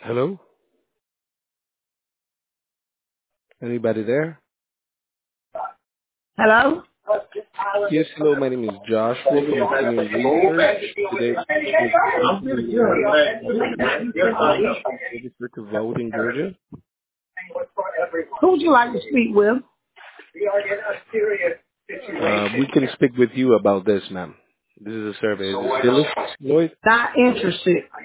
Hello? Anybody there? Hello? Yes, hello. My name is Joshua from Premium Research. Today, we're I'm discussing really your good. application to register to vote in Georgia. Who would you like to speak with? We can speak with you about this, ma'am. This is a survey. Is it still Lloyd? Not interested.